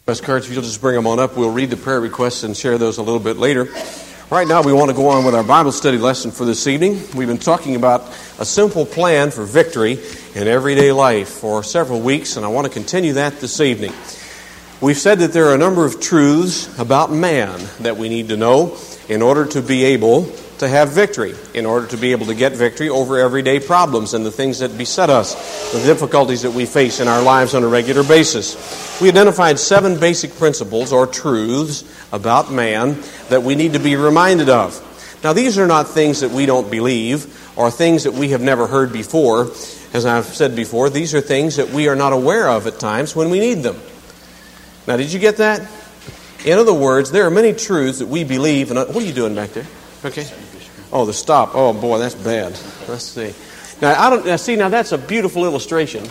Cards, if you'll just bring them on up, we'll read the prayer requests and share those a little bit later. Right now, we want to go on with our Bible study lesson for this evening. We've been talking about a simple plan for victory in everyday life for several weeks, and I want to continue that this evening. We've said that there are a number of truths about man that we need to know in order to be able to have victory, in order to be able to get victory over everyday problems and the things that beset us, the difficulties that we face in our lives on a regular basis. We identified 7 basic principles or truths about man that we need to be reminded of. Now, these are not things that we don't believe or things that we have never heard before. As I've said before, these are things that we are not aware of at times when we need them. Now, did you get that? In other words, there are many truths that we believe. And what are you doing back there? Okay. Oh, the stop. Oh, boy, that's bad. Let's see. Now, that's a beautiful illustration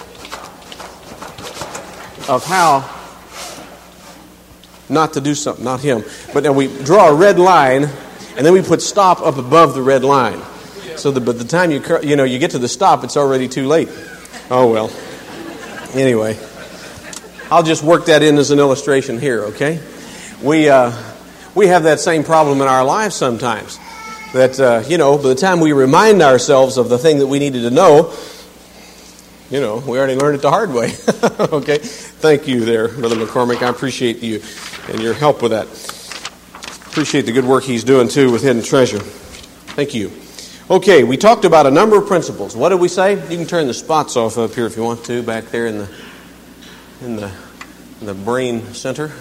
of how not to do something, not him. But now we draw a red line, and then we put stop up above the red line. So that by the time you get to the stop, it's already too late. Oh, well. Anyway, I'll just work that in as an illustration here, okay? We have that same problem in our lives sometimes. That, by the time we remind ourselves of the thing that we needed to know, we already learned it the hard way. Okay? Thank you there, Brother McCormick. I appreciate you and your help with that. Appreciate the good work he's doing, too, with Hidden Treasure. Thank you. Okay, we talked about a number of principles. What did we say? You can turn the spots off up here if you want to, back there in the brain center.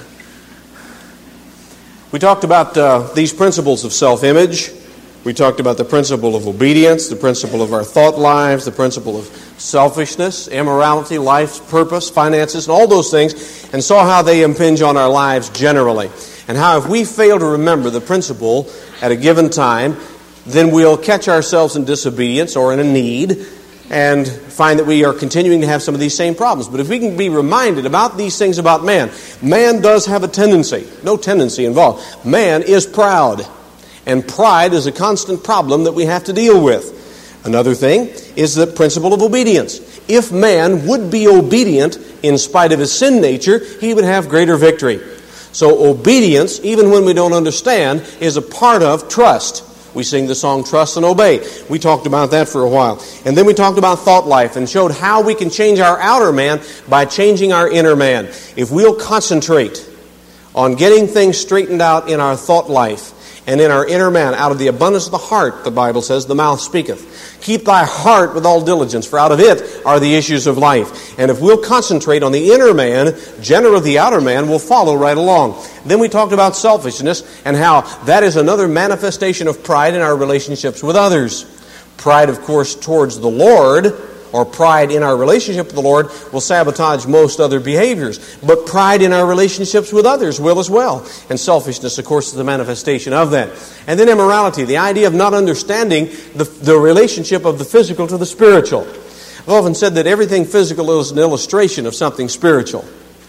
We talked about these principles of self-image. We talked about the principle of obedience, the principle of our thought lives, the principle of selfishness, immorality, life's purpose, finances, and all those things, and saw how they impinge on our lives generally. And how if we fail to remember the principle at a given time, then we'll catch ourselves in disobedience or in a need and find that we are continuing to have some of these same problems. But if we can be reminded about these things about man does have a tendency, no tendency involved. Man is proud. And pride is a constant problem that we have to deal with. Another thing is the principle of obedience. If man would be obedient in spite of his sin nature, he would have greater victory. So obedience, even when we don't understand, is a part of trust. We sing the song Trust and Obey. We talked about that for a while. And then we talked about thought life and showed how we can change our outer man by changing our inner man. If we'll concentrate on getting things straightened out in our thought life, and in our inner man, out of the abundance of the heart, the Bible says, the mouth speaketh. Keep thy heart with all diligence, for out of it are the issues of life. And if we'll concentrate on the inner man, generally the outer man will follow right along. Then we talked about selfishness and how that is another manifestation of pride in our relationships with others. Pride, of course, towards the Lord, or pride in our relationship with the Lord, will sabotage most other behaviors. But pride in our relationships with others will as well. And selfishness, of course, is the manifestation of that. And then immorality, the idea of not understanding the relationship of the physical to the spiritual. I've often said that everything physical is an illustration of something spiritual.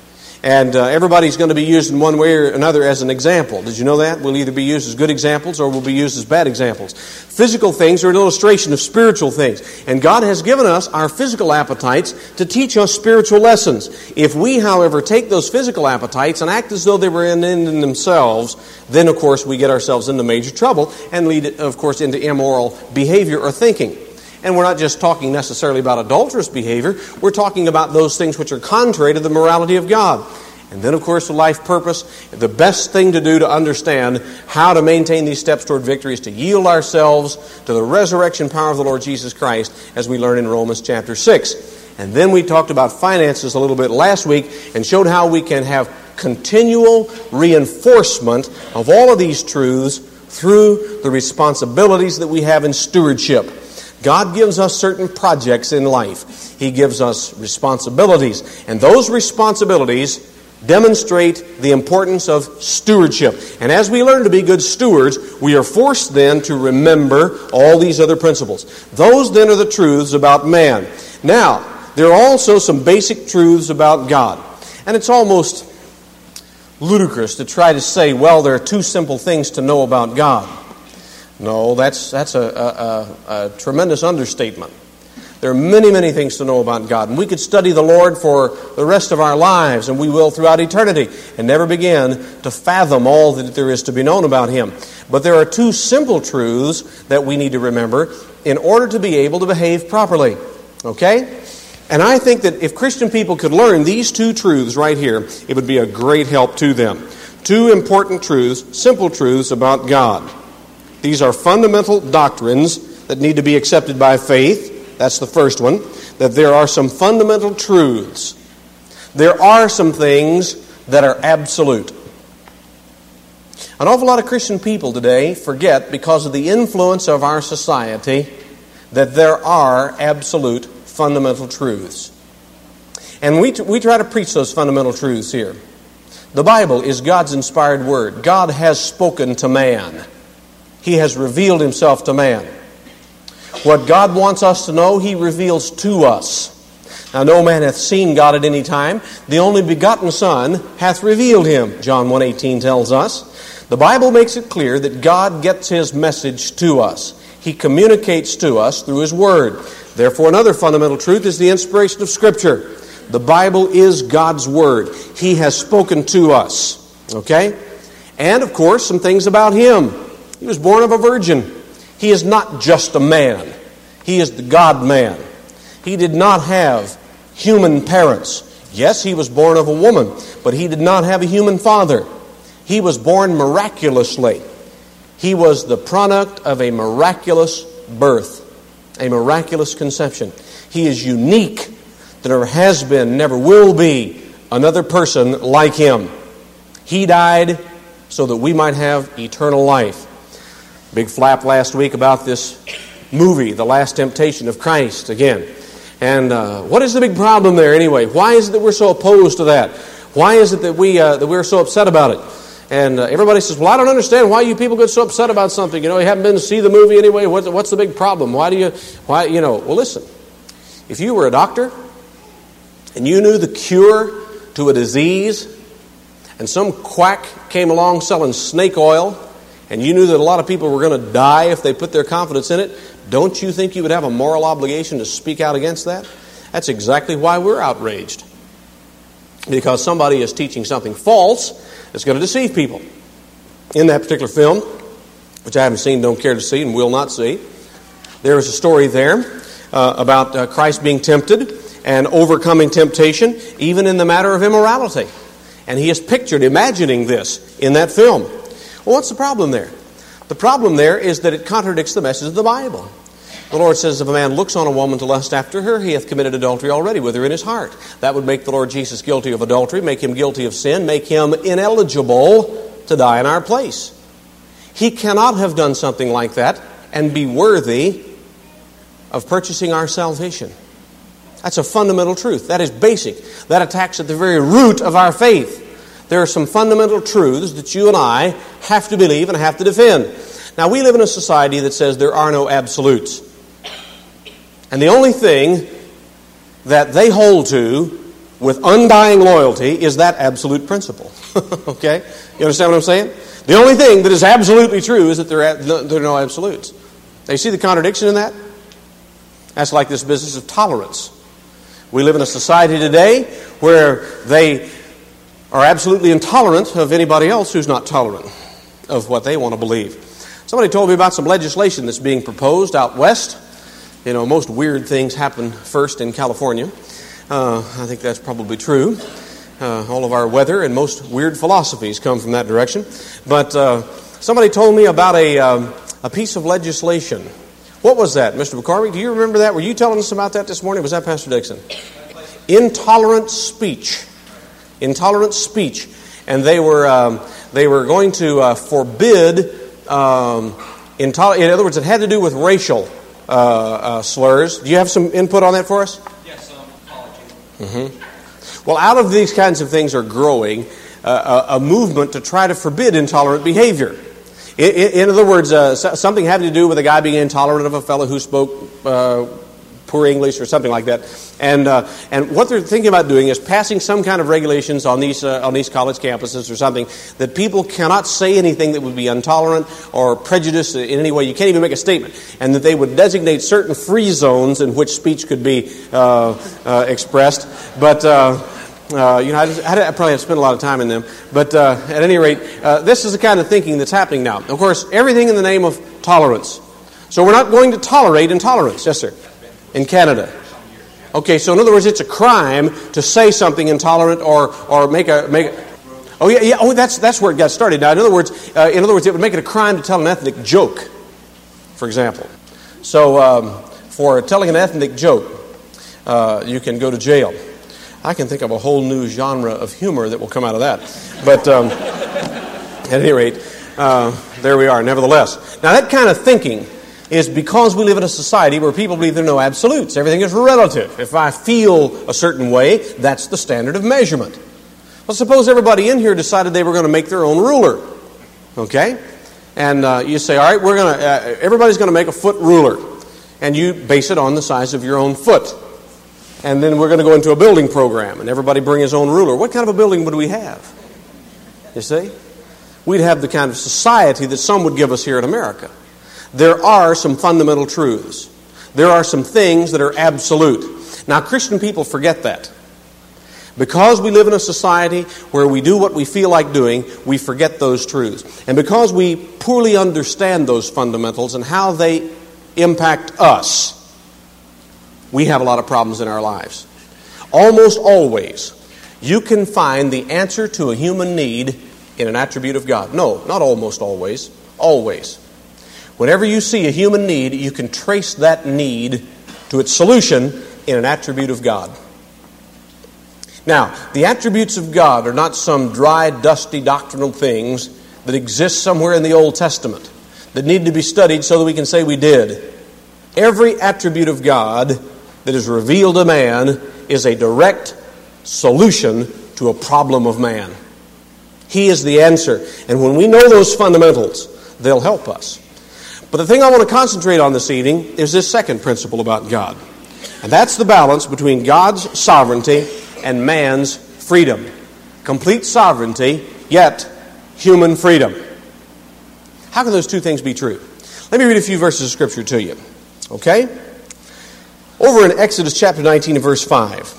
And everybody's going to be used in one way or another as an example. Did you know that? We'll either be used as good examples or we'll be used as bad examples. Physical things are an illustration of spiritual things. And God has given us our physical appetites to teach us spiritual lessons. If we, however, take those physical appetites and act as though they were an end in themselves, then, of course, we get ourselves into major trouble and lead, of course, into immoral behavior or thinking. And we're not just talking necessarily about adulterous behavior. We're talking about those things which are contrary to the morality of God. And then, of course, the life purpose. The best thing to do to understand how to maintain these steps toward victory is to yield ourselves to the resurrection power of the Lord Jesus Christ, as we learn in Romans chapter 6. And then we talked about finances a little bit last week and showed how we can have continual reinforcement of all of these truths through the responsibilities that we have in stewardship. God gives us certain projects in life. He gives us responsibilities. And those responsibilities demonstrate the importance of stewardship. And as we learn to be good stewards, we are forced then to remember all these other principles. Those then are the truths about man. Now, there are also some basic truths about God. And it's almost ludicrous to try to say, well, there are 2 simple things to know about God. No, that's a tremendous understatement. There are many, many things to know about God. And we could study the Lord for the rest of our lives, and we will throughout eternity, and never begin to fathom all that there is to be known about Him. But there are two simple truths that we need to remember in order to be able to behave properly. Okay? And I think that if Christian people could learn these two truths right here, it would be a great help to them. Two important truths, simple truths about God. These are fundamental doctrines that need to be accepted by faith. That's the first one, that there are some fundamental truths. There are some things that are absolute. An awful lot of Christian people today forget, because of the influence of our society, that there are absolute fundamental truths. And we try to preach those fundamental truths here. The Bible is God's inspired word. God has spoken to man. He has revealed Himself to man. What God wants us to know, He reveals to us. Now, no man hath seen God at any time. The only begotten Son hath revealed Him, John 1:18 tells us. The Bible makes it clear that God gets His message to us. He communicates to us through His Word. Therefore, another fundamental truth is the inspiration of Scripture. The Bible is God's Word. He has spoken to us. Okay? And, of course, some things about Him. He was born of a virgin. He is not just a man. He is the God-man. He did not have human parents. Yes, He was born of a woman, but He did not have a human father. He was born miraculously. He was the product of a miraculous birth, a miraculous conception. He is unique. There never has been, never will be another person like Him. He died so that we might have eternal life. Big flap last week about this movie, The Last Temptation of Christ, again. And what is the big problem there anyway? Why is it that we're so opposed to that? Why is it that we're so upset about it? And everybody says, well, I don't understand why you people get so upset about something. You know, you haven't been to see the movie anyway. What's the big problem? Well, listen. If you were a doctor and you knew the cure to a disease, and some quack came along selling snake oil, and you knew that a lot of people were going to die if they put their confidence in it, don't you think you would have a moral obligation to speak out against that? That's exactly why we're outraged. Because somebody is teaching something false that's going to deceive people. In that particular film, which I haven't seen, don't care to see, and will not see, there is a story there about Christ being tempted and overcoming temptation, even in the matter of immorality. And he is pictured imagining this in that film. Well, what's the problem there? The problem there is that it contradicts the message of the Bible. The Lord says, if a man looks on a woman to lust after her, he hath committed adultery already with her in his heart. That would make the Lord Jesus guilty of adultery, make Him guilty of sin, make Him ineligible to die in our place. He cannot have done something like that and be worthy of purchasing our salvation. That's a fundamental truth. That is basic. That attacks at the very root of our faith. There are some fundamental truths that you and I have to believe and have to defend. Now, we live in a society that says there are no absolutes. And the only thing that they hold to with undying loyalty is that absolute principle. Okay? You understand what I'm saying? The only thing that is absolutely true is that there are no absolutes. Now, you see the contradiction in that? That's like this business of tolerance. We live in a society today where they are absolutely intolerant of anybody else who's not tolerant of what they want to believe. Somebody told me about some legislation that's being proposed out west. You know, most weird things happen first in California. I think that's probably true. All of our weather and most weird philosophies come from that direction. But somebody told me about a piece of legislation. What was that, Mr. McCormick? Do you remember that? Were you telling us about that this morning? Was that Pastor Dixon? Intolerant speech. Intolerant speech. And they were going to forbid, in other words, it had to do with racial slurs. Do you have some input on that for us? Yes, apology. Mm-hmm. Well, out of these kinds of things are growing a movement to try to forbid intolerant behavior. In other words, something having to do with a guy being intolerant of a fellow who spoke poor English or something like that. And what they're thinking about doing is passing some kind of regulations on these college campuses or something that people cannot say anything that would be intolerant or prejudiced in any way. You can't even make a statement. And that they would designate certain free zones in which speech could be expressed. But I probably have spent a lot of time in them. But at any rate, this is the kind of thinking that's happening now. Of course, everything in the name of tolerance. So we're not going to tolerate intolerance. Yes, sir. In Canada. Okay, so in other words, it's a crime to say something intolerant or make a. Oh yeah. Oh, that's where it got started. Now, in other words, it would make it a crime to tell an ethnic joke, for example. So for telling an ethnic joke, you can go to jail. I can think of a whole new genre of humor that will come out of that. But at any rate, there we are. Nevertheless, now that kind of thinking is because we live in a society where people believe there are no absolutes. Everything is relative. If I feel a certain way, that's the standard of measurement. Well, suppose everybody in here decided they were going to make their own ruler. Okay? And you say, all right, everybody's going to make a foot ruler. And you base it on the size of your own foot. And then we're going to go into a building program, and everybody bring his own ruler. What kind of a building would we have? You see? We'd have the kind of society that some would give us here in America. There are some fundamental truths. There are some things that are absolute. Now, Christian people forget that. Because we live in a society where we do what we feel like doing, we forget those truths. And because we poorly understand those fundamentals and how they impact us, we have a lot of problems in our lives. Almost always, you can find the answer to a human need in an attribute of God. No, not almost always. Always. Whenever you see a human need, you can trace that need to its solution in an attribute of God. Now, the attributes of God are not some dry, dusty doctrinal things that exist somewhere in the Old Testament that need to be studied so that we can say we did. Every attribute of God that is revealed to man is a direct solution to a problem of man. He is the answer. And when we know those fundamentals, they'll help us. But the thing I want to concentrate on this evening is this second principle about God. And that's the balance between God's sovereignty and man's freedom. Complete sovereignty, yet human freedom. How can those two things be true? Let me read a few verses of Scripture to you. Okay? Over in Exodus chapter 19 and verse 5.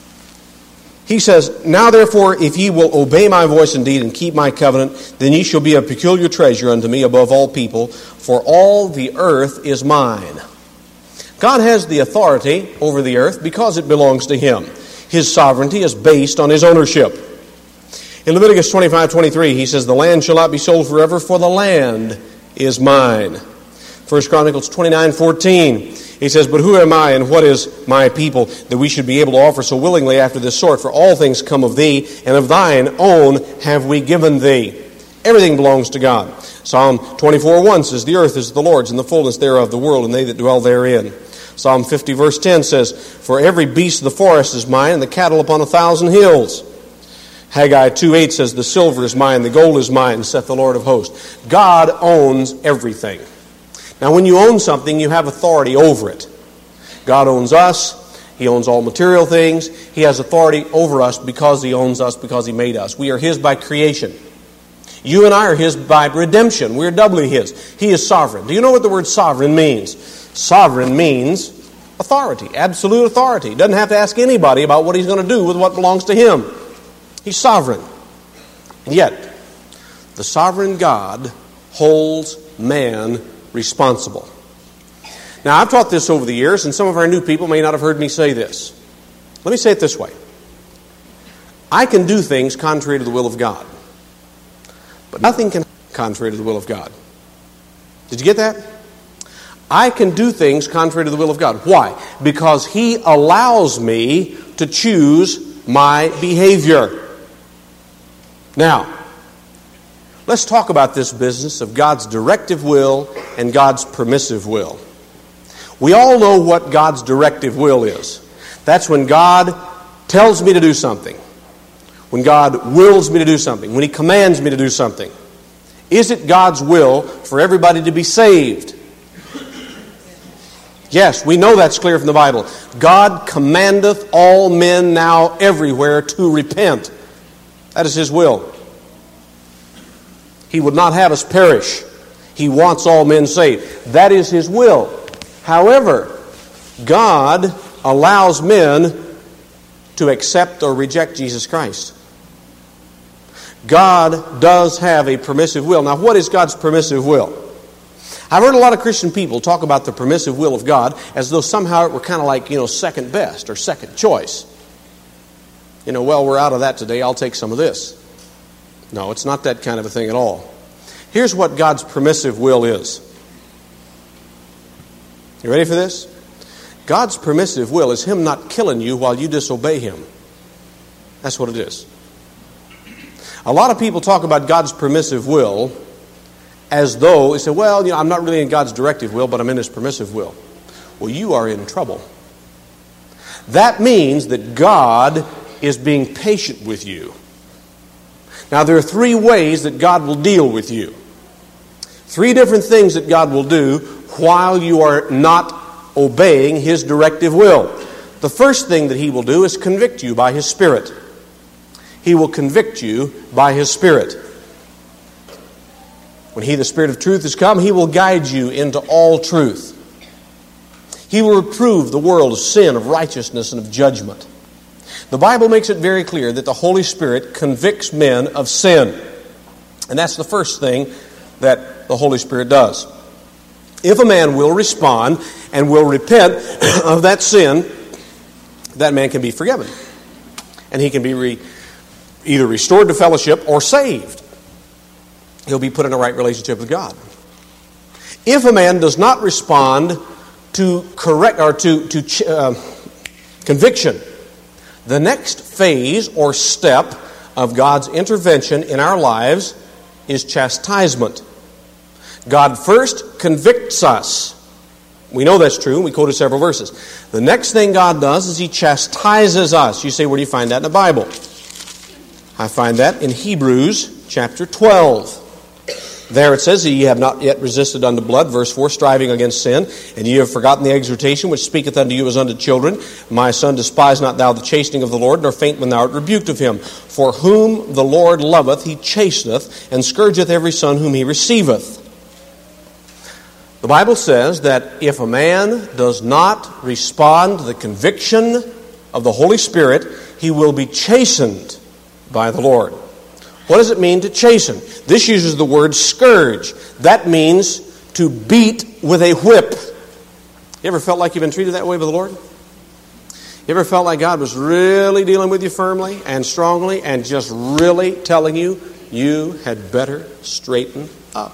He says, "Now therefore, if ye will obey my voice indeed and keep my covenant, then ye shall be a peculiar treasure unto me above all people, for all the earth is mine." God has the authority over the earth because it belongs to Him. His sovereignty is based on His ownership. In Leviticus 25:23, He says, "The land shall not be sold forever, for the land is mine." 1 Chronicles 29:14, He says, "But who am I and what is my people, that we should be able to offer so willingly after this sort? For all things come of thee, and of thine own have we given thee." Everything belongs to God. Psalm 24:1 says, "The earth is the Lord's, and the fullness thereof the world, and they that dwell therein." Psalm 50 verse 10 says, "For every beast of the forest is mine, and the cattle upon 1,000 hills." Haggai 2:8 says, "The silver is mine, the gold is mine, saith the Lord of hosts." God owns everything. Now, when you own something, you have authority over it. God owns us. He owns all material things. He has authority over us because He owns us, because He made us. We are His by creation. You and I are His by redemption. We're doubly His. He is sovereign. Do you know what the word sovereign means? Sovereign means authority, absolute authority. He doesn't have to ask anybody about what He's going to do with what belongs to Him. He's sovereign. And yet, the sovereign God holds man responsible. Now, I've taught this over the years, and some of our new people may not have heard me say this. Let me say it this way. I can do things contrary to the will of God, but nothing can contrary to the will of God. Did you get that? I can do things contrary to the will of God. Why? Because He allows me to choose my behavior. Now, let's talk about this business of God's directive will and God's permissive will. We all know what God's directive will is. That's when God tells me to do something. When God wills me to do something. When He commands me to do something. Is it God's will for everybody to be saved? Yes, we know that's clear from the Bible. God commandeth all men now everywhere to repent. That is His will. He would not have us perish. He wants all men saved. That is His will. However, God allows men to accept or reject Jesus Christ. God does have a permissive will. Now, what is God's permissive will? I've heard a lot of Christian people talk about the permissive will of God as though somehow it were kind of like, second best or second choice. Well, we're out of that today, I'll take some of this. No, it's not that kind of a thing at all. Here's what God's permissive will is. You ready for this? God's permissive will is Him not killing you while you disobey Him. That's what it is. A lot of people talk about God's permissive will as though they say, well, I'm not really in God's directive will, but I'm in His permissive will. Well, you are in trouble. That means that God is being patient with you. Now, there are 3 ways that God will deal with you. 3 different things that God will do while you are not obeying His directive will. The first thing that He will do is convict you by His Spirit. He will convict you by His Spirit. When He, the Spirit of truth, is come, He will guide you into all truth. He will reprove the world of sin, of righteousness, and of judgment. The Bible makes it very clear that the Holy Spirit convicts men of sin. And that's the first thing that the Holy Spirit does. If a man will respond and will repent of that sin, that man can be forgiven. And he can be either restored to fellowship or saved. He'll be put in a right relationship with God. If a man does not respond to conviction, the next phase or step of God's intervention in our lives is chastisement. God first convicts us. We know that's true. We quoted several verses. The next thing God does is He chastises us. You say, where do you find that in the Bible? I find that in Hebrews chapter 12. There it says, ye have not yet resisted unto blood, verse 4, striving against sin, and ye have forgotten the exhortation which speaketh unto you as unto children. My son, despise not thou the chastening of the Lord, nor faint when thou art rebuked of Him. For whom the Lord loveth, He chasteneth, and scourgeth every son whom He receiveth. The Bible says that if a man does not respond to the conviction of the Holy Spirit, he will be chastened by the Lord. What does it mean to chasten? This uses the word scourge. That means to beat with a whip. You ever felt like you've been treated that way by the Lord? You ever felt like God was really dealing with you firmly and strongly and just really telling you, you had better straighten up?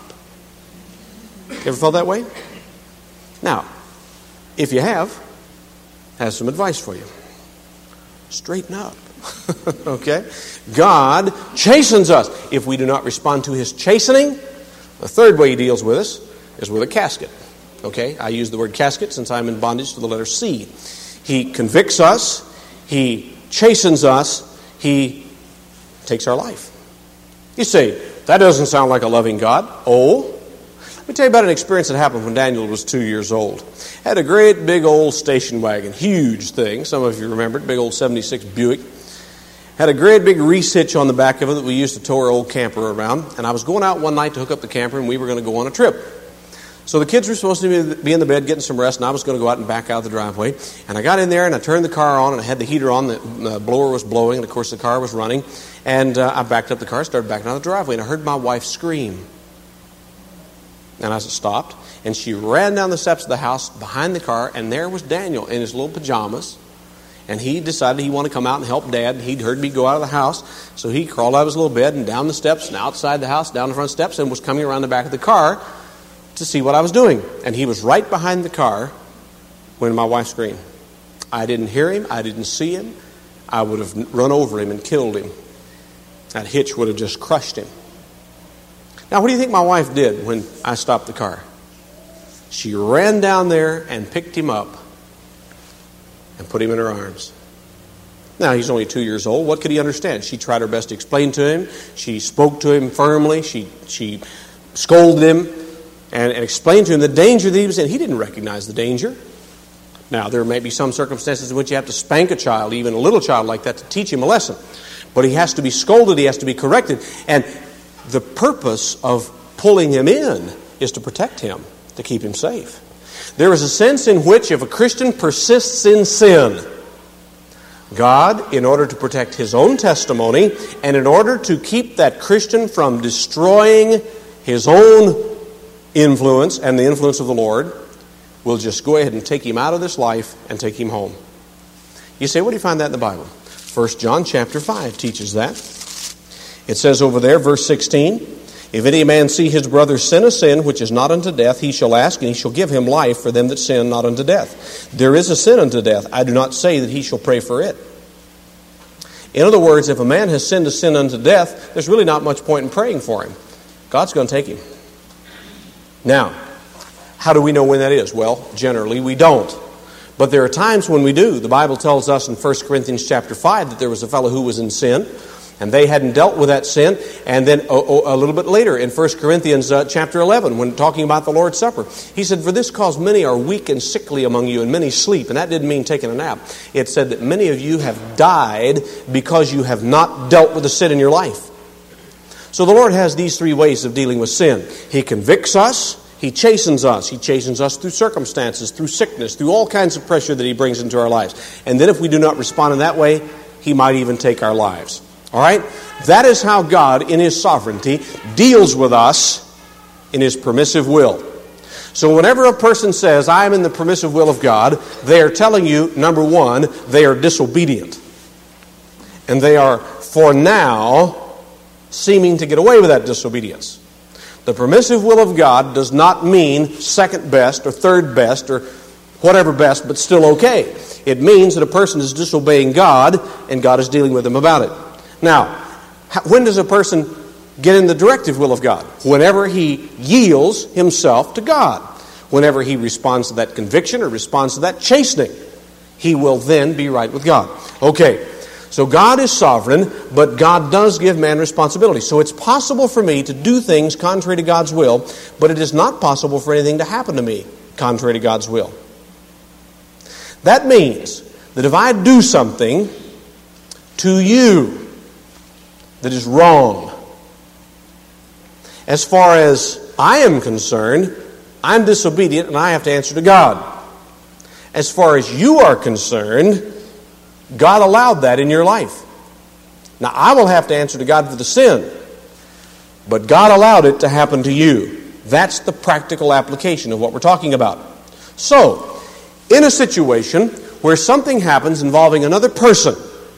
You ever felt that way? Now, if you have, I have some advice for you. Straighten up. Okay? God chastens us. If we do not respond to His chastening, the third way He deals with us is with a casket. Okay? I use the word casket since I'm in bondage to the letter C. He convicts us. He chastens us. He takes our life. You say, that doesn't sound like a loving God. Oh, let me tell you about an experience that happened when Daniel was 2 years old. Had a great big old station wagon, huge thing. Some of you remember it, big old 76 Buick. Had a great big reese hitch on the back of it that we used to tow our old camper around. And I was going out one night to hook up the camper, and we were going to go on a trip. So the kids were supposed to be in the bed getting some rest, and I was going to go out and back out the driveway. And I got in there, and I turned the car on, and I had the heater on. The blower was blowing, and of course the car was running. And I backed up the car, started backing out the driveway, and I heard my wife scream. And I stopped, and she ran down the steps of the house behind the car, and there was Daniel in his little pajamas. And he decided he wanted to come out and help Dad. He'd heard me go out of the house, so he crawled out of his little bed and down the steps and outside the house, down the front steps, and was coming around the back of the car to see what I was doing. And he was right behind the car when my wife screamed. I didn't hear him. I didn't see him. I would have run over him and killed him. That hitch would have just crushed him. Now, what do you think my wife did when I stopped the car? She ran down there and picked him up and put him in her arms. Now, he's only 2 years old. What could he understand? She tried her best to explain to him. She spoke to him firmly. She scolded him and explained to him the danger that he was in. He didn't recognize the danger. Now, there may be some circumstances in which you have to spank a child, even a little child like that, to teach him a lesson. But he has to be scolded, he has to be corrected. And the purpose of pulling him in is to protect him, to keep him safe. There is a sense in which if a Christian persists in sin, God, in order to protect His own testimony and in order to keep that Christian from destroying his own influence and the influence of the Lord, will just go ahead and take him out of this life and take him home. You say, where do you find that in the Bible? 1 John chapter 5 teaches that. It says over there, verse 16, if any man see his brother sin a sin which is not unto death, he shall ask, and he shall give him life for them that sin not unto death. There is a sin unto death. I do not say that he shall pray for it. In other words, if a man has sinned a sin unto death, there's really not much point in praying for him. God's going to take him. Now, how do we know when that is? Well, generally we don't. But there are times when we do. The Bible tells us in 1 Corinthians chapter 5 that there was a fellow who was in sin, and they hadn't dealt with that sin. And then a little bit later in 1 Corinthians chapter 11, when talking about the Lord's Supper, he said, for this cause many are weak and sickly among you, and many sleep. And that didn't mean taking a nap. It said that many of you have died because you have not dealt with the sin in your life. So the Lord has these three ways of dealing with sin. He convicts us. He chastens us. He chastens us through circumstances, through sickness, through all kinds of pressure that He brings into our lives. And then if we do not respond in that way, He might even take our lives. All right? That is how God, in His sovereignty, deals with us in His permissive will. So whenever a person says, I am in the permissive will of God, they are telling you, number one, they are disobedient. And they are, for now, seeming to get away with that disobedience. The permissive will of God does not mean second best or third best or whatever best, but still okay. It means that a person is disobeying God and God is dealing with them about it. Now, when does a person get in the directive will of God? Whenever he yields himself to God. Whenever he responds to that conviction or responds to that chastening, he will then be right with God. Okay. So God is sovereign, but God does give man responsibility. So it's possible for me to do things contrary to God's will, but it is not possible for anything to happen to me contrary to God's will. That means that if I do something to you that is wrong, as far as I am concerned, I'm disobedient and I have to answer to God. As far as you are concerned, God allowed that in your life. Now, I will have to answer to God for the sin, but God allowed it to happen to you. That's the practical application of what we're talking about. So, in a situation where something happens involving another person,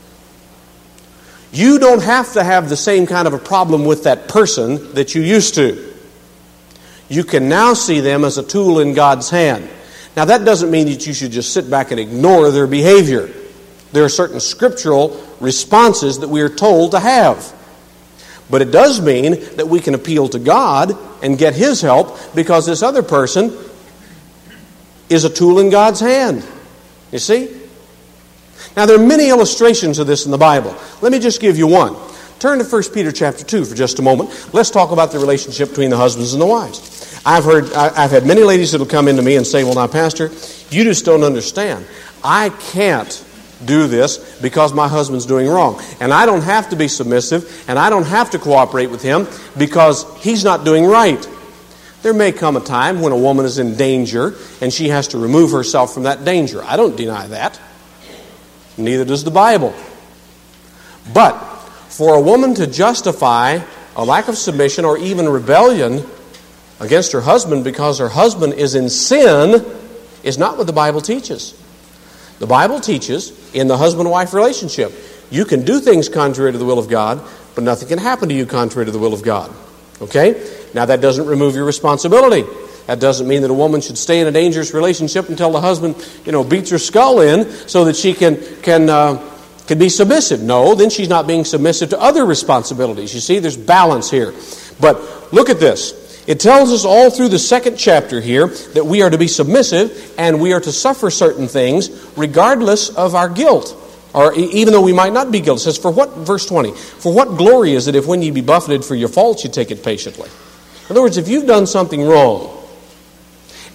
you don't have to have the same kind of a problem with that person that you used to. You can now see them as a tool in God's hand. Now, that doesn't mean that you should just sit back and ignore their behavior. There are certain scriptural responses that we are told to have. But it does mean that we can appeal to God and get His help because this other person is a tool in God's hand. You see? Now, there are many illustrations of this in the Bible. Let me just give you one. Turn to 1 Peter chapter 2 for just a moment. Let's talk about the relationship between the husbands and the wives. I've had many ladies that will come into me and say, well, now, Pastor, you just don't understand. I can't do this because my husband's doing wrong. And I don't have to be submissive, and I don't have to cooperate with him because he's not doing right. There may come a time when a woman is in danger and she has to remove herself from that danger. I don't deny that. Neither does the Bible. But for a woman to justify a lack of submission or even rebellion against her husband because her husband is in sin is not what the Bible teaches. The Bible teaches in the husband-wife relationship, you can do things contrary to the will of God, but nothing can happen to you contrary to the will of God. Okay? Now that doesn't remove your responsibility. That doesn't mean that a woman should stay in a dangerous relationship until the husband, beats her skull in so that she can be submissive. No, then she's not being submissive to other responsibilities. You see, there's balance here. But look at this. It tells us all through the second chapter here that we are to be submissive and we are to suffer certain things regardless of our guilt, or even though we might not be guilty. It says, verse 20, for what glory is it if when ye be buffeted for your faults you take it patiently? In other words, if you've done something wrong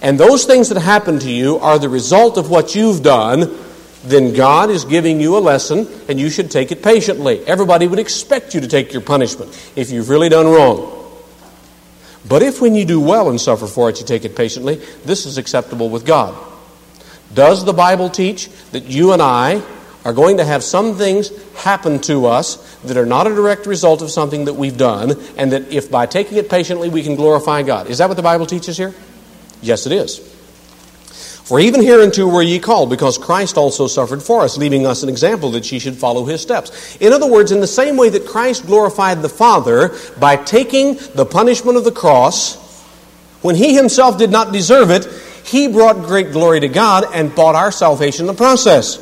and those things that happen to you are the result of what you've done, then God is giving you a lesson, and you should take it patiently. Everybody would expect you to take your punishment if you've really done wrong. But if when you do well and suffer for it, you take it patiently, this is acceptable with God. Does the Bible teach that you and I are going to have some things happen to us that are not a direct result of something that we've done, and that if by taking it patiently we can glorify God? Is that what the Bible teaches here? Yes, it is. For even hereunto were ye called, because Christ also suffered for us, leaving us an example that ye should follow his steps. In other words, in the same way that Christ glorified the Father by taking the punishment of the cross, when he himself did not deserve it, he brought great glory to God and bought our salvation in the process.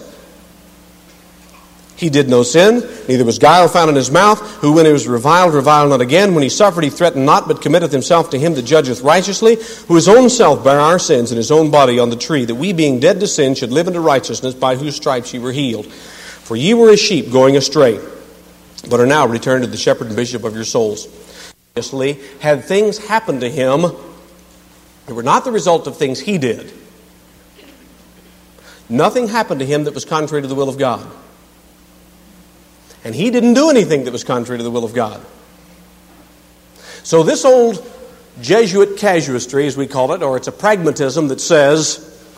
He did no sin, neither was guile found in his mouth, who when he was reviled not again. When he suffered, he threatened not, but committeth himself to him that judgeth righteously, who his own self bare our sins in his own body on the tree, that we being dead to sin should live unto righteousness, by whose stripes ye were healed. For ye were as sheep going astray, but are now returned to the shepherd and bishop of your souls. Obviously, had things happened to him that were not the result of things he did, nothing happened to him that was contrary to the will of God. And he didn't do anything that was contrary to the will of God. So this old Jesuit casuistry, as we call it, or it's a pragmatism that says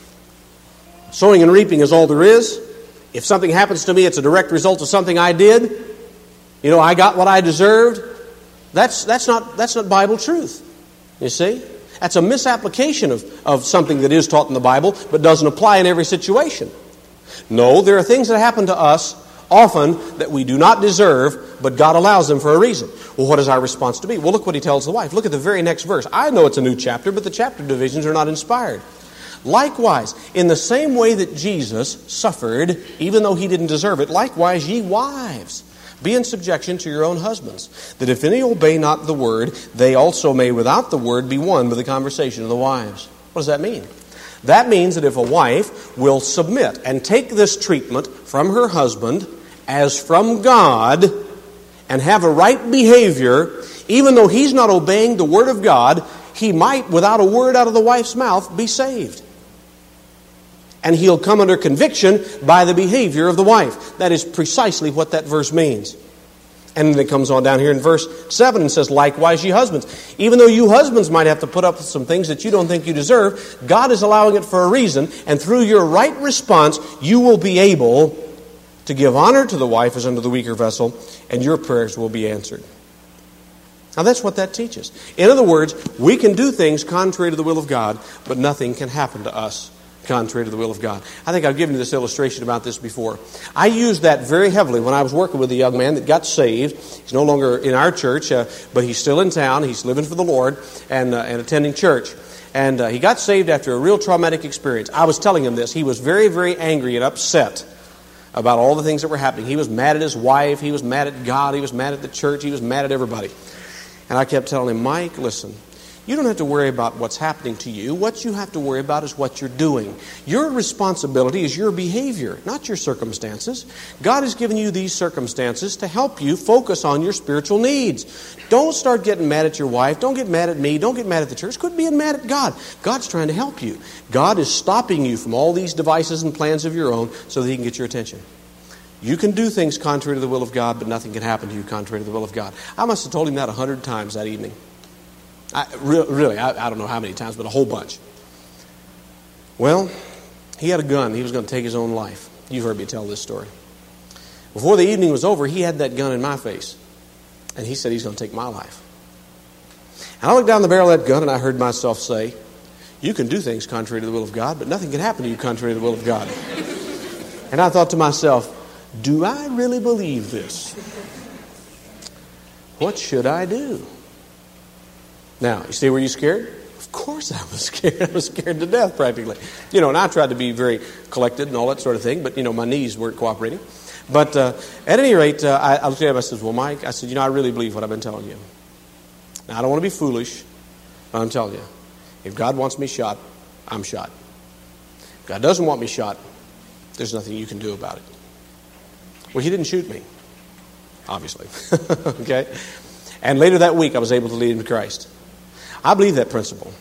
sowing and reaping is all there is. If something happens to me, it's a direct result of something I did. You know, I got what I deserved. That's not Bible truth. You see? That's a misapplication of something that is taught in the Bible, but doesn't apply in every situation. No, there are things that happen to us often that we do not deserve, but God allows them for a reason. Well, what is our response to be? Well, look what he tells the wife. Look at the very next verse. I know it's a new chapter, but the chapter divisions are not inspired. Likewise, in the same way that Jesus suffered, even though he didn't deserve it, likewise ye wives, be in subjection to your own husbands, that if any obey not the word, they also may without the word be won by the conversation of the wives. What does that mean? That means that if a wife will submit and take this treatment from her husband as from God and have a right behavior, even though he's not obeying the word of God, he might, without a word out of the wife's mouth, be saved. And he'll come under conviction by the behavior of the wife. That is precisely what that verse means. And then it comes on down here in verse 7 and says, likewise ye husbands. Even though you husbands might have to put up with some things that you don't think you deserve, God is allowing it for a reason, and through your right response, you will be able to give honor to the wife as unto the weaker vessel, and your prayers will be answered. Now that's what that teaches. In other words, we can do things contrary to the will of God, but nothing can happen to us contrary to the will of God. I think I've given you this illustration about this before. I used that very heavily when I was working with a young man that got saved. He's no longer in our church, but he's still in town. He's living for the Lord and attending church. And he got saved after a real traumatic experience. I was telling him this. He was very, very angry and upset about all the things that were happening. He was mad at his wife. He was mad at God. He was mad at the church. He was mad at everybody. And I kept telling him, Mike, listen, you don't have to worry about what's happening to you. What you have to worry about is what you're doing. Your responsibility is your behavior, not your circumstances. God has given you these circumstances to help you focus on your spiritual needs. Don't start getting mad at your wife. Don't get mad at me. Don't get mad at the church. Quit being mad at God. God's trying to help you. God is stopping you from all these devices and plans of your own so that He can get your attention. You can do things contrary to the will of God, but nothing can happen to you contrary to the will of God. I must have told him that 100 times that evening. I don't know how many times, but a whole bunch. Well, he had a gun. He was going to take his own life. You've heard me tell this story. Before the evening was over, he had that gun in my face. And he said he's going to take my life. And I looked down the barrel of that gun and I heard myself say, you can do things contrary to the will of God, but nothing can happen to you contrary to the will of God. And I thought to myself, do I really believe this? What should I do? Now, you see, were you scared? Of course I was scared. I was scared to death practically. And I tried to be very collected and all that sort of thing, but, my knees weren't cooperating. But at any rate, I looked at him and I said, well, Mike, I said, I really believe what I've been telling you. Now, I don't want to be foolish, but I'm telling you, if God wants me shot, I'm shot. If God doesn't want me shot, there's nothing you can do about it. Well, he didn't shoot me, obviously. Okay? And later that week, I was able to lead him to Christ. I believe that principle.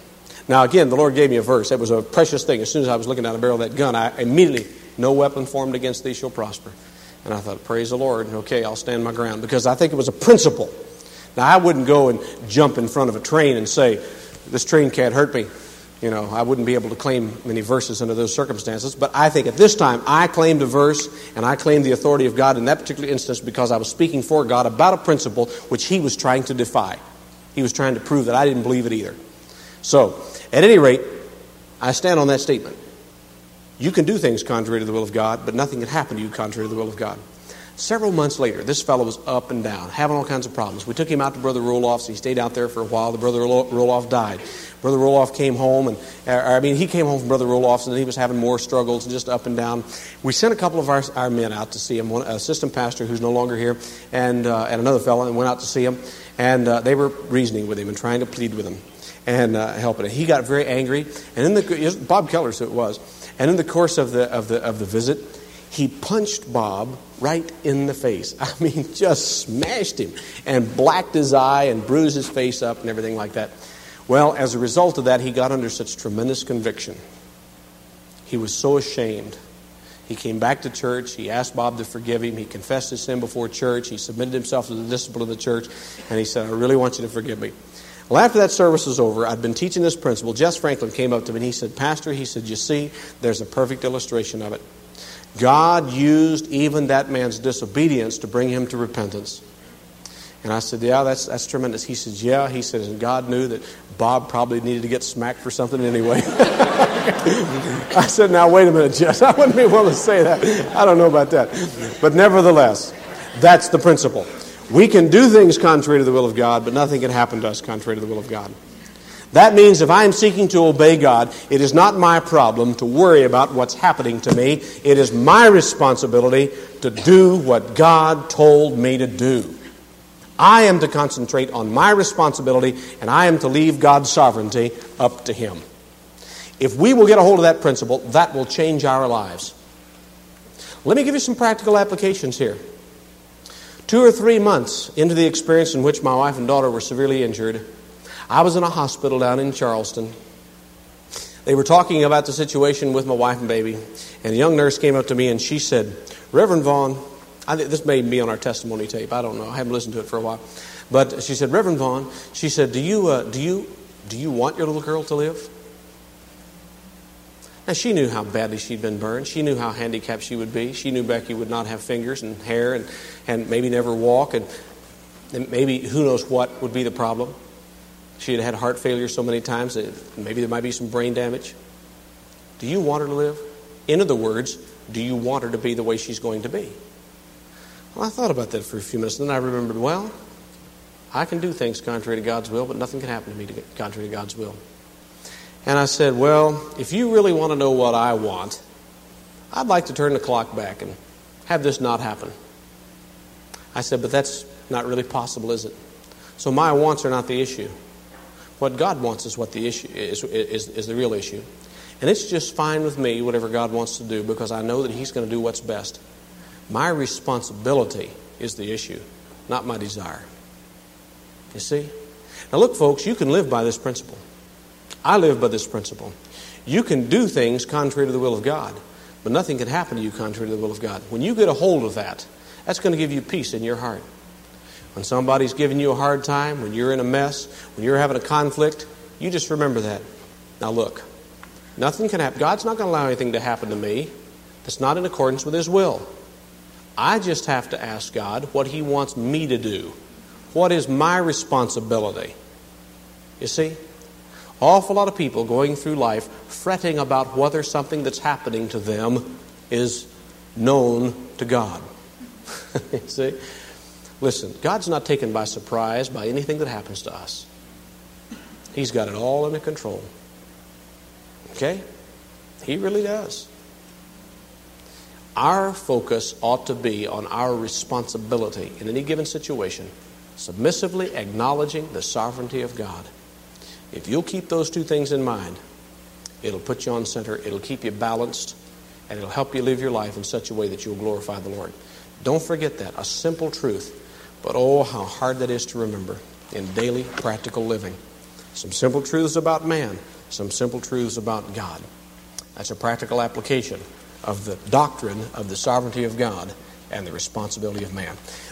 Now, again, the Lord gave me a verse. That was a precious thing. As soon as I was looking down the barrel of that gun, I immediately, no weapon formed against thee shall prosper. And I thought, praise the Lord. Okay, I'll stand my ground. Because I think it was a principle. Now, I wouldn't go and jump in front of a train and say, this train can't hurt me. You know, I wouldn't be able to claim many verses under those circumstances. But I think at this time, I claimed a verse, and I claimed the authority of God in that particular instance because I was speaking for God about a principle which He was trying to defy. He was trying to prove that I didn't believe it either. So, at any rate, I stand on that statement. You can do things contrary to the will of God, but nothing can happen to you contrary to the will of God. Several months later, this fellow was up and down, having all kinds of problems. We took him out to Brother Roloff's. He stayed out there for a while. The Brother Roloff died. Brother Roloff came home, he came home from Brother Roloff's, and then he was having more struggles, just up and down. We sent a couple of our men out to see him, one assistant pastor who's no longer here, and another fellow, and went out to see him. And they were reasoning with him and trying to plead with him and helping him. He got very angry, and Bob Keller's who it was. And in the course of the visit, he punched Bob right in the face. I mean, just smashed him and blacked his eye and bruised his face up and everything like that. Well, as a result of that, he got under such tremendous conviction. He was so ashamed. He came back to church. He asked Bob to forgive him. He confessed his sin before church. He submitted himself to the discipline of the church. And he said, I really want you to forgive me. Well, after that service was over, I'd been teaching this principle. Jess Franklin came up to me and he said, Pastor, he said, you see, there's a perfect illustration of it. God used even that man's disobedience to bring him to repentance. And I said, yeah, that's tremendous. He says, yeah. He says, and God knew that Bob probably needed to get smacked for something anyway. I said, now, wait a minute, Jess. I wouldn't be willing to say that. I don't know about that. But nevertheless, that's the principle. We can do things contrary to the will of God, but nothing can happen to us contrary to the will of God. That means if I am seeking to obey God, it is not my problem to worry about what's happening to me. It is my responsibility to do what God told me to do. I am to concentrate on my responsibility, and I am to leave God's sovereignty up to Him. If we will get a hold of that principle, that will change our lives. Let me give you some practical applications here. 2 or 3 months into the experience in which my wife and daughter were severely injured, I was in a hospital down in Charleston. They were talking about the situation with my wife and baby, and a young nurse came up to me and she said, Reverend Vaughn, I think this may be on our testimony tape. I don't know. I haven't listened to it for a while. But she said, Reverend Vaughn, she said, do you want your little girl to live? Now, she knew how badly she'd been burned. She knew how handicapped she would be. She knew Becky would not have fingers and hair and maybe never walk. And maybe who knows what would be the problem. She had had heart failure so many times that maybe there might be some brain damage. Do you want her to live? In other words, do you want her to be the way she's going to be? Well, I thought about that for a few minutes, and then I remembered, well, I can do things contrary to God's will, but nothing can happen to me contrary to God's will. And I said, well, if you really want to know what I want, I'd like to turn the clock back and have this not happen. I said, but that's not really possible, is it? So my wants are not the issue. What God wants is what the issue is the real issue. And it's just fine with me, whatever God wants to do, because I know that He's going to do what's best. My responsibility is the issue, not my desire. You see? Now look, folks, you can live by this principle. I live by this principle. You can do things contrary to the will of God, but nothing can happen to you contrary to the will of God. When you get a hold of that, that's going to give you peace in your heart. When somebody's giving you a hard time, when you're in a mess, when you're having a conflict, you just remember that. Now look, nothing can happen. God's not going to allow anything to happen to me that's not in accordance with His will. I just have to ask God what He wants me to do. What is my responsibility? You see? Awful lot of people going through life fretting about whether something that's happening to them is known to God. You see? Listen, God's not taken by surprise by anything that happens to us. He's got it all under control. Okay? He really does. Our focus ought to be on our responsibility in any given situation, submissively acknowledging the sovereignty of God. If you'll keep those two things in mind, it'll put you on center, it'll keep you balanced, and it'll help you live your life in such a way that you'll glorify the Lord. Don't forget that. A simple truth. But oh, how hard that is to remember in daily practical living. Some simple truths about man, some simple truths about God. That's a practical application of the doctrine of the sovereignty of God and the responsibility of man.